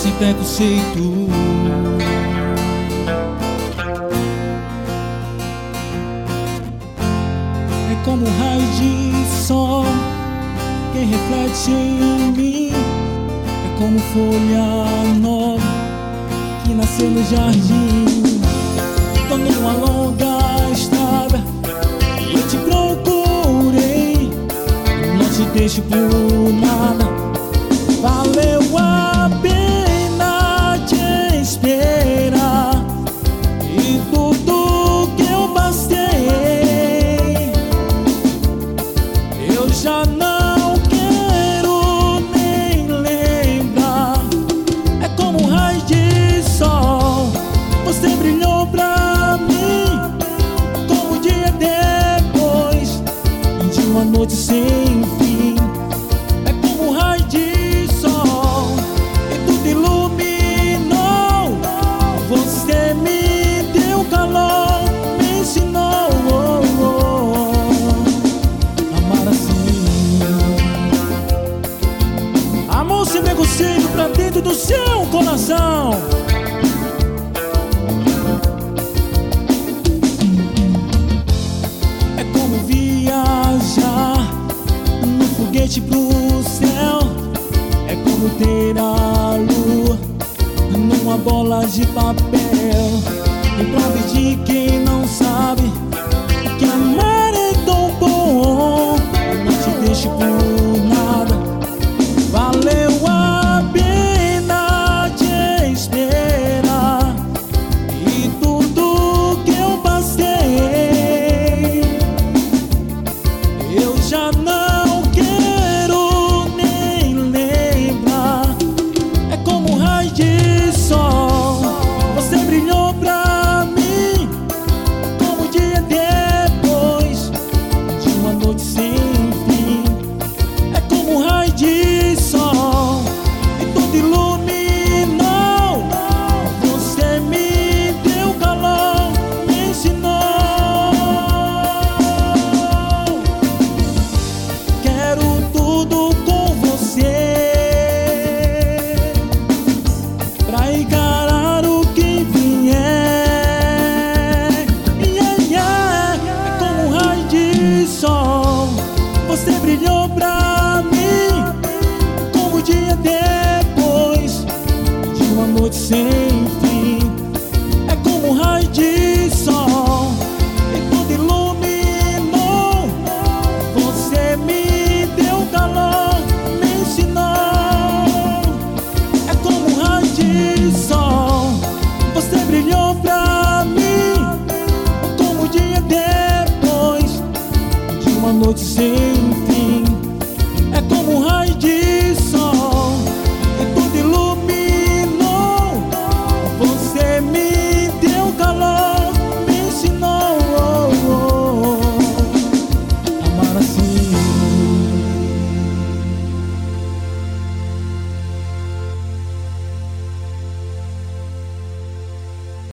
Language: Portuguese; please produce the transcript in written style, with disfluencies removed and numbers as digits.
sem preconceito. É como um raio de sol que reflete em mim. É como folha nova que nasceu no jardim. Tô numa longa estrada, eu te procurei, não te deixo por nada. Valeu a pena te esperar e tudo que eu passei, eu já não quero nem lembrar. É como um raio de sol, você brilhou pra mim, como um dia depois de uma noite sem fim. É como um raio de sol e tudo iluminou. Você me deu calor, me ensinou amar assim. Amor sem preconceito pra dentro do seu coração. É como viajar no foguete pro céu. É como ter a lua numa bola de papel. Em prova de quem não sabe que amar é tão bom, não te deixe por nada. Valeu a pena te esperar e tudo que eu passei, eu já não quero nem lembrar. É como um raio de sol, você brilhou pra mim, como um dia depois de uma noite sem fim. É como um raio de sol e tudo iluminou. Você me deu calor, me ensinou. Quero tudo com você pra encarar o que vier. É como um raio de sol, você brilhou pra mim, como um dia depois de uma noite sem fim. É como um raio de sol e tudo iluminou. Você me deu calor, me ensinou. É como um raio de sol, você brilhou pra mim, como um dia depois de uma noite sem fim. É como um raio de sol e tudo iluminou. Você me deu calor, me ensinou amar assim.